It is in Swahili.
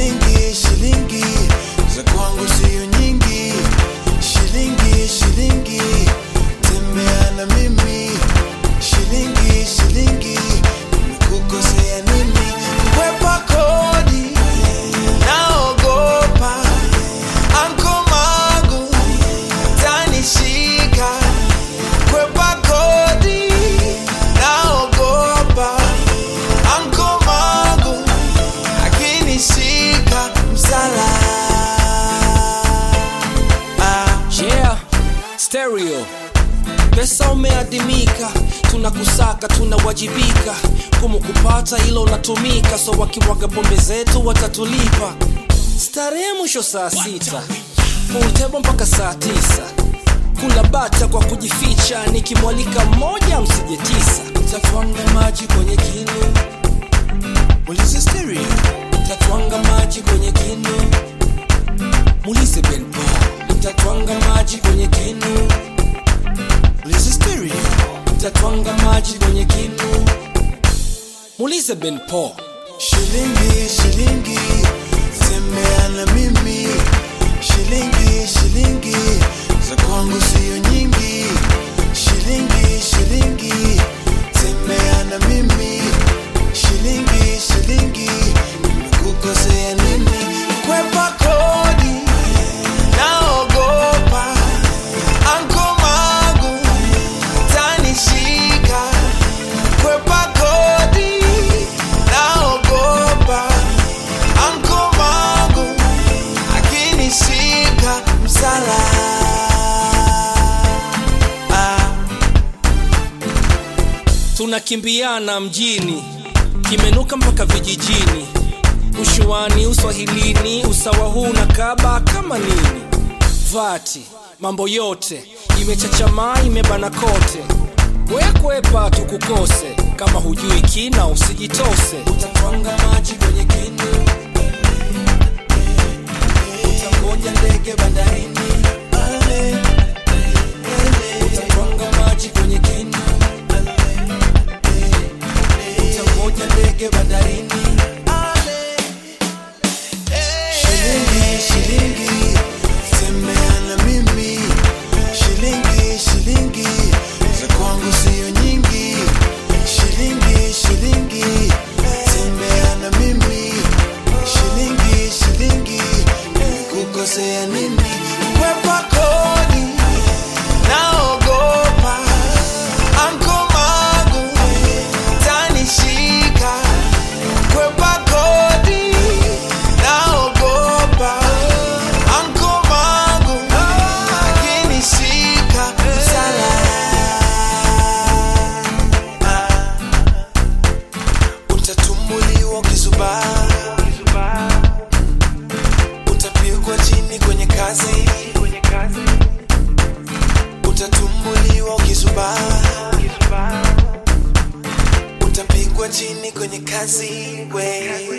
shilingi, shilingi za kwangu sio nyingi. Shilingi, shilingi, tembea na mimi. Shilingi, shilingi, nimekukosea nini? Kwepa kodi, naogopa. Anko Magu, tanishika. Kwepa kodi, naogopa. Anko Magu, akinishika msala. Yeah, stereo. Pesa umeadimika, tunakusaka, tunawajibika. Kumukupata ilo unatumika, so wakiwaga pombe zetu watatulipa. Starehe mwisho saa 6, full table mpaka saa 9. Kula bata kwa kujificha, nikimwalika mmoja msije 9. Tatwanga maji kwenye kinu. Mulize stereo. Tatwanga maji kwenye kinu. Mulize Ben Paul. Tatwanga maji kwenye kinu. Mulize stereo. Tatwanga maji kwenye kinu. Mulize Ben Paul. Shilingi, shilingi, tembea na mimi. Shilingi, shilingi, za kwangu sio nyingi. Shilingi, shilingi, tembea na mimi. Shilingi, shilingi, nimekukosea nini? Kwepa kodi, naogopa. Anko Magu, tanishika. Kwepa kodi, naogopa. Anko Magu, akinishika msala. Tunakimbiana mjini, kimenuka mpaka vijijini. Ushuani, uswahilini, usawa huu na kaba kama nini. Vati, mambo yote, imechachamaa imebana kote. Kwepa tukukose, kama hujui kina usijitose. Utatwanga maji kwenye kinu. Utangoja ndege bandarini. Utatwanga maji kwenye kinu. Utangoja ndege bandarini. Shilingi, shilingi, tembea na mimi. Shilingi, shilingi, za kwangu sio nyingi. Shilingi, shilingi, tembea na mimi. Shilingi, shilingi, nimekukosea nini? Kwepa kodi, naogopa. Anko Magu, tanishika. Kwepa kodi, naogopa. Anko Magu, akinishika msala. Utatumbuliwa ukizubaa. Utapigwa chini kwenye kazi. Utatumbuliwa ukizubaa. Utapigwa chini kwenye kazi we.